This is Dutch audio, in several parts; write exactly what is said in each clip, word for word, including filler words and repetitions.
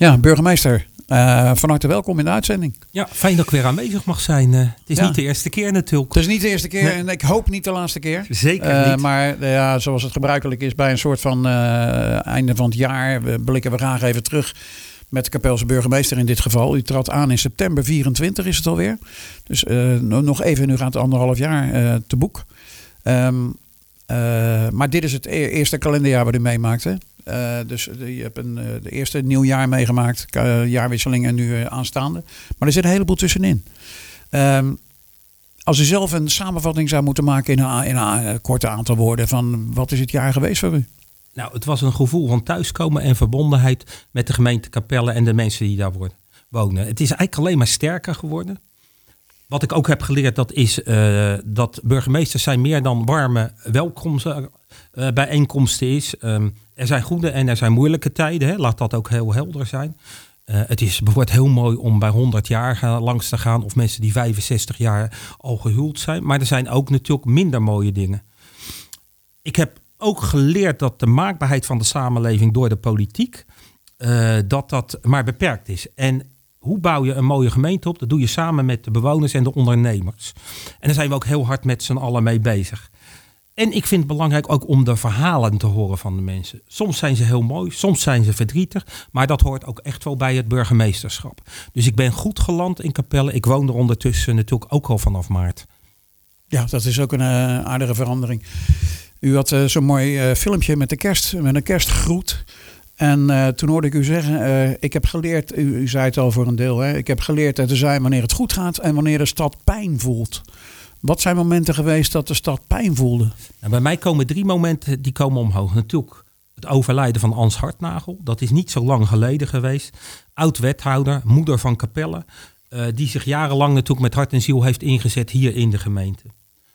Ja, burgemeester, uh, van harte welkom in de uitzending. Ja, fijn dat ik weer aanwezig mag zijn. Uh, het is ja. niet de eerste keer natuurlijk. Het is niet de eerste keer nee. en ik hoop niet de laatste keer. Zeker uh, niet. Maar uh, ja, zoals het gebruikelijk is bij een soort van uh, einde van het jaar, we blikken we graag even terug met de Kapelse burgemeester in dit geval. U trad aan in september vierentwintig is het alweer. Dus uh, nog even, nu gaat het anderhalf jaar uh, te boek. Um, uh, maar dit is het e- eerste kalenderjaar wat u meemaakt, hè? Uh, dus uh, je hebt een, uh, de eerste nieuwjaar meegemaakt, uh, jaarwisseling en nu uh, aanstaande. Maar er zit een heleboel tussenin. Um, als u zelf een samenvatting zou moeten maken in een, in een uh, korte aantal woorden van wat is het jaar geweest voor u? Nou, het was een gevoel van thuiskomen en verbondenheid met de gemeente Capelle en de mensen die daar wonen. Het is eigenlijk alleen maar sterker geworden. Wat ik ook heb geleerd, dat is uh, dat burgemeesters zijn meer dan warme welkomstbijeenkomsten uh, is. Um, er zijn goede en er zijn moeilijke tijden. Hè. Laat dat ook heel helder zijn. Uh, het is bijvoorbeeld heel mooi om bij honderdjarigen langs te gaan of mensen die vijfenzestig jaar al gehuwd zijn. Maar er zijn ook natuurlijk minder mooie dingen. Ik heb ook geleerd dat de maakbaarheid van de samenleving door de politiek, uh, dat dat maar beperkt is. En hoe bouw je een mooie gemeente op? Dat doe je samen met de bewoners en de ondernemers. En daar zijn we ook heel hard met z'n allen mee bezig. En ik vind het belangrijk ook om de verhalen te horen van de mensen. Soms zijn ze heel mooi, soms zijn ze verdrietig. Maar dat hoort ook echt wel bij het burgemeesterschap. Dus ik ben goed geland in Capelle. Ik woon er ondertussen natuurlijk ook al vanaf maart. Ja, dat is ook een uh, aardige verandering. U had uh, zo'n mooi uh, filmpje met de kerst, met een kerstgroet. En uh, toen hoorde ik u zeggen, uh, ik heb geleerd, u, u zei het al voor een deel, hè, ik heb geleerd te zijn wanneer het goed gaat en wanneer de stad pijn voelt. Wat zijn momenten geweest dat de stad pijn voelde? Nou, bij mij komen drie momenten die komen omhoog. Natuurlijk het overlijden van Ans Hartnagel. Dat is niet zo lang geleden geweest. Oud-wethouder, moeder van Capelle. Uh, die zich jarenlang natuurlijk met hart en ziel heeft ingezet hier in de gemeente.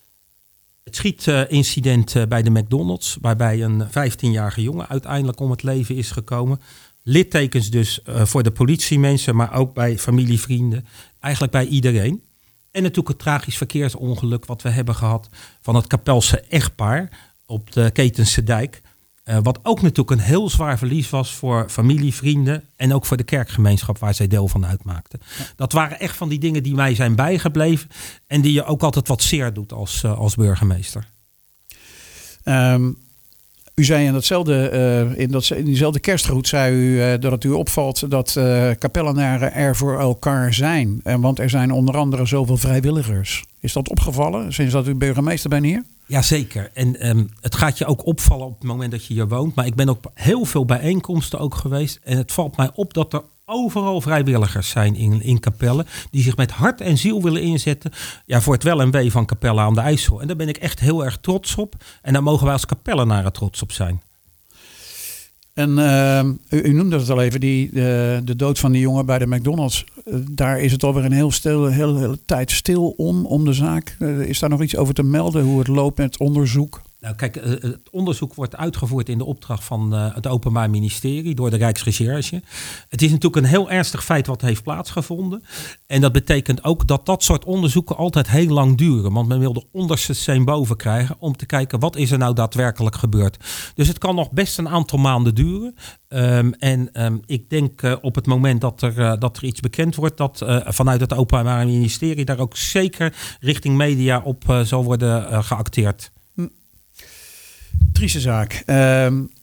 Het schietincident uh, bij de McDonald's. Waarbij een vijftienjarige jongen uiteindelijk om het leven is gekomen. Littekens dus uh, voor de politiemensen. Maar ook bij familie, vrienden. Eigenlijk bij iedereen. En natuurlijk het tragisch verkeersongeluk wat we hebben gehad van het Kapelse echtpaar op de Ketense Dijk. Uh, wat ook natuurlijk een heel zwaar verlies was voor familie, vrienden en ook voor de kerkgemeenschap waar zij deel van uitmaakten. Ja. Dat waren echt van die dingen die mij zijn bijgebleven en die je ook altijd wat zeer doet als, uh, als burgemeester. Um, u zei in, datzelfde, uh, in, dat, in diezelfde kerstgroet zei u uh, dat het u opvalt dat uh, Capellenaren er voor elkaar zijn. En want er zijn onder andere zoveel vrijwilligers. Is dat opgevallen sinds dat u burgemeester bent hier? Jazeker. En um, het gaat je ook opvallen op het moment dat je hier woont. Maar ik ben ook heel veel bijeenkomsten ook geweest. En het valt mij op dat er overal vrijwilligers zijn in, in Capelle. Die zich met hart en ziel willen inzetten. Ja, voor het wel en wee van Capelle aan de IJssel. En daar ben ik echt heel erg trots op. En daar mogen wij als Capellenaren trots op zijn. En uh, u, u noemde het al even, die, uh, de dood van die jongen bij de McDonald's. Uh, daar is het alweer een heel stil, hele, hele tijd stil om, om de zaak. Uh, is daar nog iets over te melden, hoe het loopt met het onderzoek? Nou kijk, uh, het onderzoek wordt uitgevoerd in de opdracht van uh, het Openbaar Ministerie door de Rijksrecherche. Het is natuurlijk een heel ernstig feit wat heeft plaatsgevonden. En dat betekent ook dat dat soort onderzoeken altijd heel lang duren. Want men wil de onderste steen boven krijgen om te kijken wat is er nou daadwerkelijk gebeurd. Dus het kan nog best een aantal maanden duren. Um, en um, ik denk uh, op het moment dat er, uh, dat er iets bekend wordt, dat uh, vanuit het Openbaar Ministerie daar ook zeker richting media op uh, zal worden uh, geacteerd. Trieste zaak. Uh,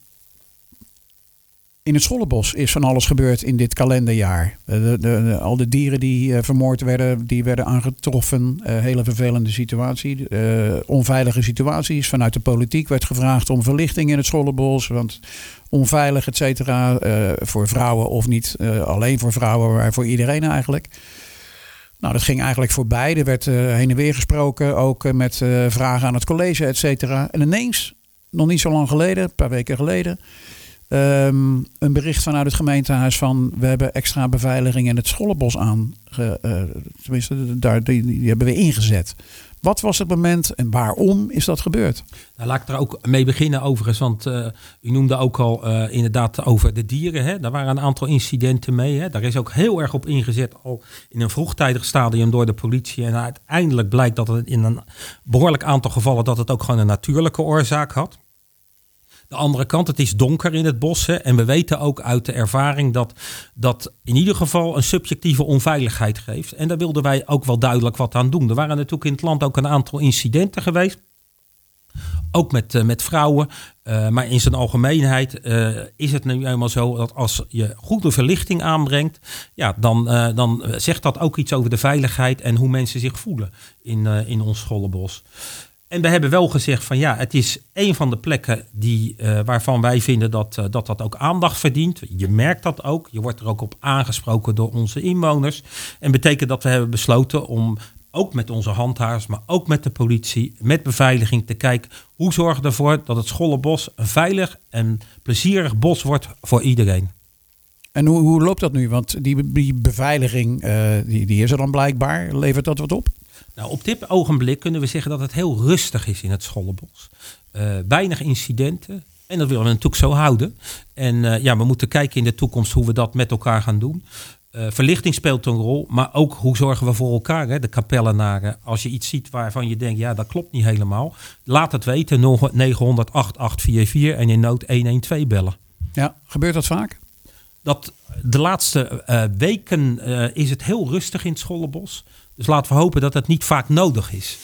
in het Schollenbos is van alles gebeurd in dit kalenderjaar. De, de, de, al de dieren die uh, vermoord werden, die werden aangetroffen. Uh, hele vervelende situatie. Uh, onveilige situaties. Vanuit de politiek werd gevraagd om verlichting in het Schollenbos. Want onveilig, et cetera. Uh, voor vrouwen of niet uh, alleen voor vrouwen, maar voor iedereen eigenlijk. Nou, dat ging eigenlijk voorbij. Er werd uh, heen en weer gesproken. Ook uh, met uh, vragen aan het college, et cetera. En ineens, nog niet zo lang geleden, een paar weken geleden, um, een bericht vanuit het gemeentehuis van we hebben extra beveiliging in het Schollenbos aan. Uh, tenminste, daar, die, die hebben we ingezet. Wat was het moment en waarom is dat gebeurd? Nou, laat ik er ook mee beginnen overigens, want uh, u noemde ook al uh, inderdaad over de dieren. Hè? Daar waren een aantal incidenten mee. Hè? Daar is ook heel erg op ingezet al in een vroegtijdig stadium door de politie. En uiteindelijk blijkt dat het in een behoorlijk aantal gevallen dat het ook gewoon een natuurlijke oorzaak had. De andere kant, het is donker in het bos. Hè, en we weten ook uit de ervaring dat dat in ieder geval een subjectieve onveiligheid geeft. En daar wilden wij ook wel duidelijk wat aan doen. Er waren natuurlijk in het land ook een aantal incidenten geweest. Ook met, uh, met vrouwen. Uh, maar in zijn algemeenheid uh, is het nu eenmaal zo dat als je goede verlichting aanbrengt, ja, dan, uh, dan zegt dat ook iets over de veiligheid en hoe mensen zich voelen in, uh, in ons Schollebos. En we hebben wel gezegd van ja, het is een van de plekken die, uh, waarvan wij vinden dat, uh, dat dat ook aandacht verdient. Je merkt dat ook. Je wordt er ook op aangesproken door onze inwoners. En betekent dat we hebben besloten om ook met onze handhavers, maar ook met de politie, met beveiliging te kijken hoe zorgen we ervoor dat het Schollebos een veilig en plezierig bos wordt voor iedereen. En hoe, hoe loopt dat nu? Want die, die beveiliging, uh, die, die is er dan blijkbaar. Levert dat wat op? Nou, op dit ogenblik kunnen we zeggen dat het heel rustig is in het Schollebos. Uh, weinig incidenten. En dat willen we natuurlijk zo houden. En uh, ja, we moeten kijken in de toekomst hoe we dat met elkaar gaan doen. Uh, verlichting speelt een rol, maar ook hoe zorgen we voor elkaar, hè, de kapellenaren. Als je iets ziet waarvan je denkt, ja, dat klopt niet helemaal. Laat het weten, nul negen honderd acht acht vier vier en in nood een een twee bellen. Ja, gebeurt dat vaak? Dat de laatste uh, weken uh, is het heel rustig in het Schollebos. Dus laten we hopen dat het niet vaak nodig is.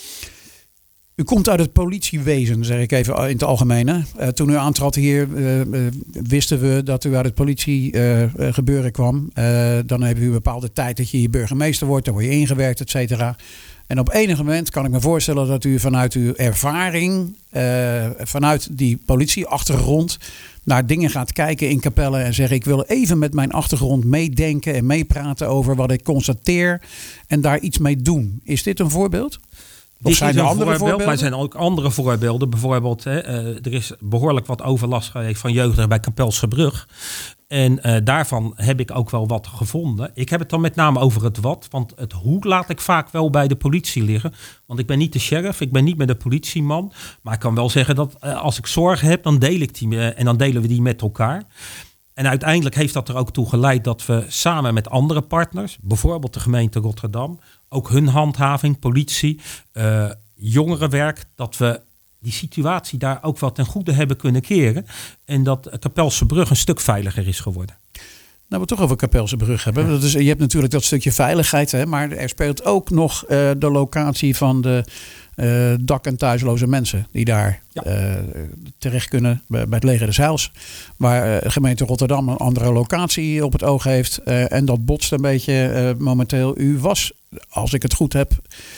U komt uit het politiewezen, zeg ik even in het algemeen. Hè? Uh, toen u aantrad hier, uh, uh, wisten we dat u uit het politiegebeuren uh, kwam. Uh, dan heb u een bepaalde tijd dat je hier burgemeester wordt. Dan word je ingewerkt, et cetera. En op enig moment kan ik me voorstellen dat u vanuit uw ervaring, uh, vanuit die politieachtergrond, naar dingen gaat kijken in Capelle en zeggen, ik wil even met mijn achtergrond meedenken en meepraten over wat ik constateer en daar iets mee doen. Is dit een voorbeeld? Of zijn er andere voorbeelden? Maar er zijn ook andere voorbeelden. Bijvoorbeeld, hè, uh, er is behoorlijk wat overlast geweest van jeugdigen bij Kapelse Brug. En uh, daarvan heb ik ook wel wat gevonden. Ik heb het dan met name over het wat. Want het hoe laat ik vaak wel bij de politie liggen. Want ik ben niet de sheriff, ik ben niet meer de politieman. Maar ik kan wel zeggen dat uh, als ik zorgen heb, dan deel ik die uh, en dan delen we die met elkaar. En uiteindelijk heeft dat er ook toe geleid dat we samen met andere partners, bijvoorbeeld de gemeente Rotterdam, ook hun handhaving, politie, uh, jongerenwerk, dat we die situatie daar ook wat ten goede hebben kunnen keren. En dat Kapelse Brug een stuk veiliger is geworden. Nou, we het toch over Kapelse Brug hebben. Dat is, je hebt natuurlijk dat stukje veiligheid, hè, maar er speelt ook nog uh, de locatie van de uh, dak- en thuisloze mensen die daar ja. uh, terecht kunnen bij, bij het Leger des Heils. Waar uh, gemeente Rotterdam een andere locatie op het oog heeft. Uh, en dat botst een beetje uh, momenteel. U was, als ik het goed heb,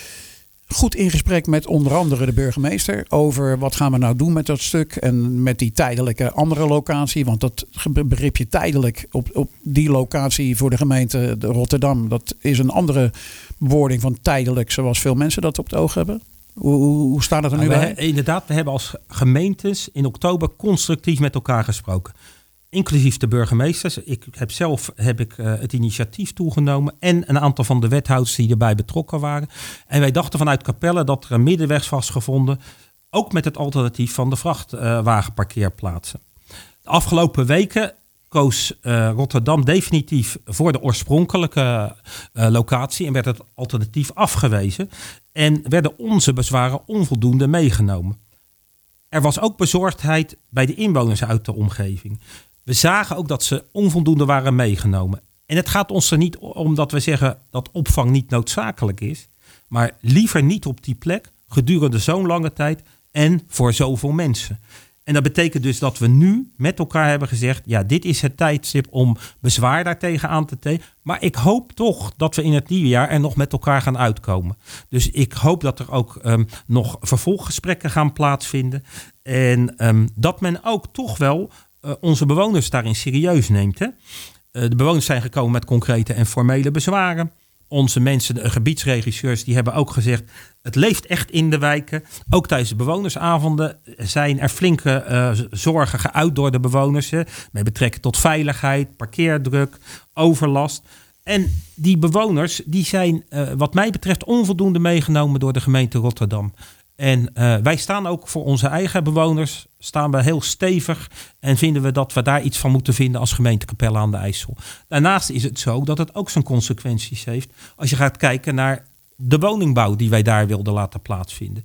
goed in gesprek met onder andere de burgemeester over wat gaan we nou doen met dat stuk en met die tijdelijke andere locatie. Want dat begripje tijdelijk op, op die locatie voor de gemeente de Rotterdam, dat is een andere bewoording van tijdelijk zoals veel mensen dat op het oog hebben. Hoe, hoe, hoe staat het er nu nou, bij? We, inderdaad, we hebben als gemeentes in oktober constructief met elkaar gesproken. Inclusief de burgemeesters. Ik heb zelf heb ik, uh, het initiatief toegenomen. En een aantal van de wethouders die erbij betrokken waren. En wij dachten vanuit Capelle dat er een middenweg was gevonden. Ook met het alternatief van de vrachtwagenparkeerplaatsen. De afgelopen weken koos uh, Rotterdam definitief voor de oorspronkelijke uh, locatie. En werd het alternatief afgewezen. En werden onze bezwaren onvoldoende meegenomen. Er was ook bezorgdheid bij de inwoners uit de omgeving. We zagen ook dat ze onvoldoende waren meegenomen. En het gaat ons er niet om dat we zeggen dat opvang niet noodzakelijk is. Maar liever niet op die plek gedurende zo'n lange tijd en voor zoveel mensen. En dat betekent dus dat we nu met elkaar hebben gezegd, ja, dit is het tijdstip om bezwaar daartegen aan te tekenen. Maar ik hoop toch dat we in het nieuwe jaar er nog met elkaar gaan uitkomen. Dus ik hoop dat er ook um, nog vervolggesprekken gaan plaatsvinden. En um, dat men ook toch wel uh, onze bewoners daarin serieus neemt. Hè? Uh, de bewoners zijn gekomen met concrete en formele bezwaren. Onze mensen, de gebiedsregisseurs, die hebben ook gezegd, het leeft echt in de wijken. Ook tijdens de bewonersavonden zijn er flinke uh, zorgen geuit door de bewoners. Hè, met betrekking tot veiligheid, parkeerdruk, overlast. En die bewoners die zijn uh, wat mij betreft onvoldoende meegenomen door de gemeente Rotterdam. En uh, wij staan ook voor onze eigen bewoners, staan we heel stevig en vinden we dat we daar iets van moeten vinden als gemeente Capelle aan de IJssel. Daarnaast is het zo dat het ook zijn consequenties heeft als je gaat kijken naar de woningbouw die wij daar wilden laten plaatsvinden.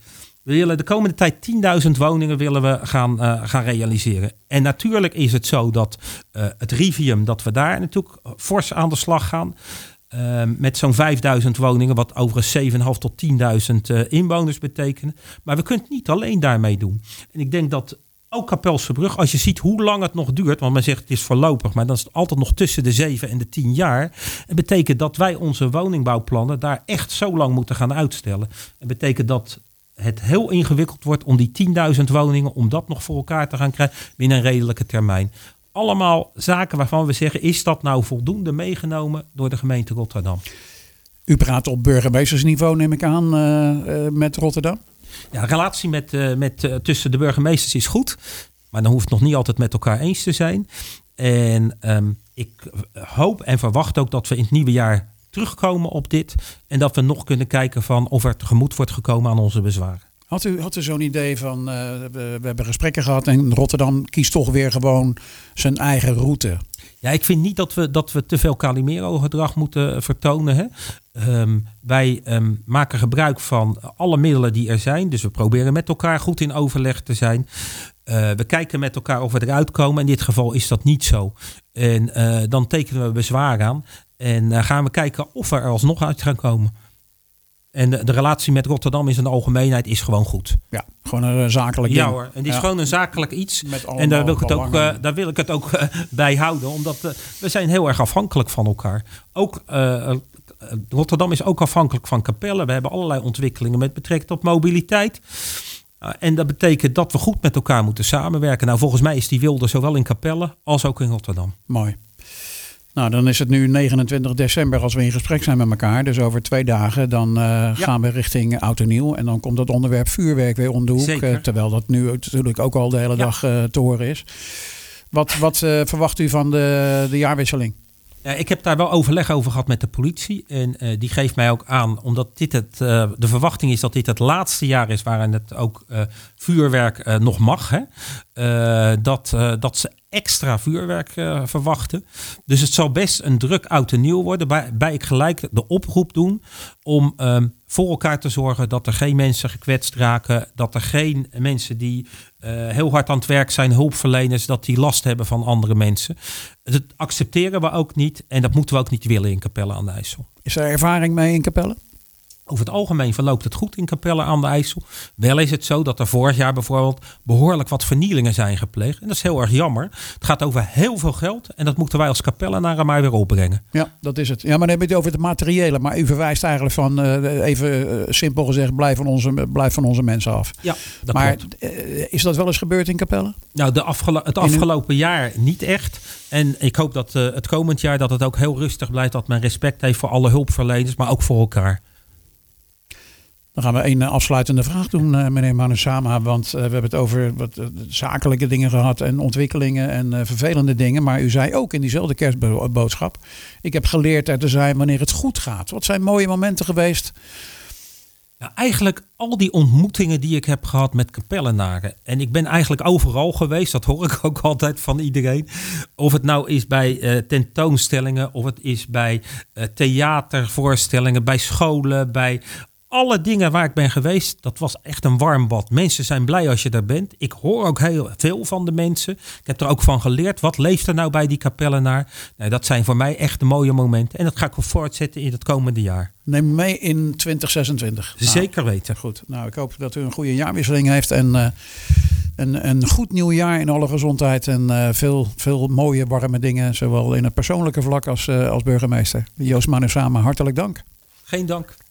We willen de komende tijd tienduizend woningen willen we gaan, uh, gaan realiseren. En natuurlijk is het zo dat uh, het Rivium, dat we daar natuurlijk fors aan de slag gaan. Uh, met zo'n vijfduizend woningen, wat overigens zevenduizend tot tienduizend uh, inwoners betekenen. Maar we kunnen het niet alleen daarmee doen. En ik denk dat ook Kapelse Brug, als je ziet hoe lang het nog duurt, want men zegt het is voorlopig, maar dan is het altijd nog tussen de zeven en de tien jaar. Het betekent dat wij onze woningbouwplannen daar echt zo lang moeten gaan uitstellen. Het betekent dat het heel ingewikkeld wordt om die tienduizend woningen, om dat nog voor elkaar te gaan krijgen binnen een redelijke termijn. Allemaal zaken waarvan we zeggen, is dat nou voldoende meegenomen door de gemeente Rotterdam? U praat op burgemeestersniveau, neem ik aan, uh, uh, met Rotterdam? Ja, de relatie met, uh, met, uh, tussen de burgemeesters is goed. Maar dan hoeft het nog niet altijd met elkaar eens te zijn. En um, ik hoop en verwacht ook dat we in het nieuwe jaar terugkomen op dit. En dat we nog kunnen kijken van of er tegemoet wordt gekomen aan onze bezwaren. Had u, had u zo'n idee van, uh, we, we hebben gesprekken gehad en Rotterdam kiest toch weer gewoon zijn eigen route? Ja, ik vind niet dat we, dat we te veel Calimero-gedrag moeten vertonen. Hè. Um, wij um, maken gebruik van alle middelen die er zijn. Dus we proberen met elkaar goed in overleg te zijn. Uh, we kijken met elkaar of we eruit komen. In dit geval is dat niet zo. En uh, dan tekenen we bezwaar aan. En uh, gaan we kijken of we er alsnog uit gaan komen. En de, de relatie met Rotterdam in zijn algemeenheid is gewoon goed. Ja, gewoon een zakelijk ding. Ja hoor, en die is ja. gewoon een zakelijk iets. En daar wil ik het ook, uh, daar wil ik het ook uh, bij houden. Omdat uh, we zijn heel erg afhankelijk van elkaar. Ook uh, Rotterdam is ook afhankelijk van Capelle. We hebben allerlei ontwikkelingen met betrekking tot mobiliteit. Uh, en dat betekent dat we goed met elkaar moeten samenwerken. Nou, volgens mij is die wil er zowel in Capelle als ook in Rotterdam. Mooi. Nou, dan is het nu negenentwintig december als we in gesprek zijn met elkaar. Dus over twee dagen dan uh, ja. gaan we richting Oud en Nieuw. En dan komt het onderwerp vuurwerk weer om de hoek. Uh, terwijl dat nu natuurlijk ook al de hele ja. dag uh, te horen is. Wat, wat uh, verwacht u van de, de jaarwisseling? Ja, ik heb daar wel overleg over gehad met de politie. En uh, die geeft mij ook aan, omdat dit het, uh, de verwachting is dat dit het laatste jaar is waarin het ook uh, vuurwerk uh, nog mag. Hè? Uh, dat, uh, dat ze extra vuurwerk uh, verwachten. Dus het zal best een druk oud en nieuw worden. Waarbij ik gelijk de oproep doen om um, voor elkaar te zorgen dat er geen mensen gekwetst raken. Dat er geen mensen die uh, heel hard aan het werk zijn, hulpverleners, dat die last hebben van andere mensen. Dat accepteren we ook niet en dat moeten we ook niet willen in Capelle aan de IJssel. Is er ervaring mee in Capelle? Over het algemeen verloopt het goed in Capelle aan de IJssel. Wel is het zo dat er vorig jaar bijvoorbeeld behoorlijk wat vernielingen zijn gepleegd. En dat is heel erg jammer. Het gaat over heel veel geld en dat moeten wij als Capellenaren maar weer opbrengen. Ja, dat is het. Ja, maar dan heb je het over het materiële. Maar u verwijst eigenlijk van, uh, even uh, simpel gezegd, blijf van, onze, blijf van onze mensen af. Ja, dat maar klopt. Uh, is dat wel eens gebeurd in Capelle? Nou, de afgelo- het afgelopen jaar niet echt. En ik hoop dat uh, het komend jaar dat het ook heel rustig blijft. Dat men respect heeft voor alle hulpverleners, maar ook voor elkaar. Dan gaan we een afsluitende vraag doen, uh, meneer Manusama. Want uh, we hebben het over wat uh, zakelijke dingen gehad en ontwikkelingen en uh, vervelende dingen. Maar u zei ook in diezelfde kerstboodschap, ik heb geleerd er te zijn wanneer het goed gaat. Wat zijn mooie momenten geweest? Nou, eigenlijk al die ontmoetingen die ik heb gehad met Capellenaren. En ik ben eigenlijk overal geweest. Dat hoor ik ook altijd van iedereen. Of het nou is bij uh, tentoonstellingen. Of het is bij uh, theatervoorstellingen. Bij scholen. Bij alle dingen waar ik ben geweest. Dat was echt een warm bad. Mensen zijn blij als je daar bent. Ik hoor ook heel veel van de mensen. Ik heb er ook van geleerd. Wat leeft er nou bij die Capellenaar? Nou, dat zijn voor mij echt de mooie momenten. En dat ga ik voortzetten in het komende jaar. Neem mee in twintig zesentwintig. Zeker nou, weten. Goed. Nou, ik hoop dat u een goede jaarwisseling heeft. En uh, een, een goed nieuw jaar in alle gezondheid. En uh, veel, veel mooie, warme dingen. Zowel in het persoonlijke vlak als, uh, als burgemeester. Joost Manusama, hartelijk dank. Geen dank.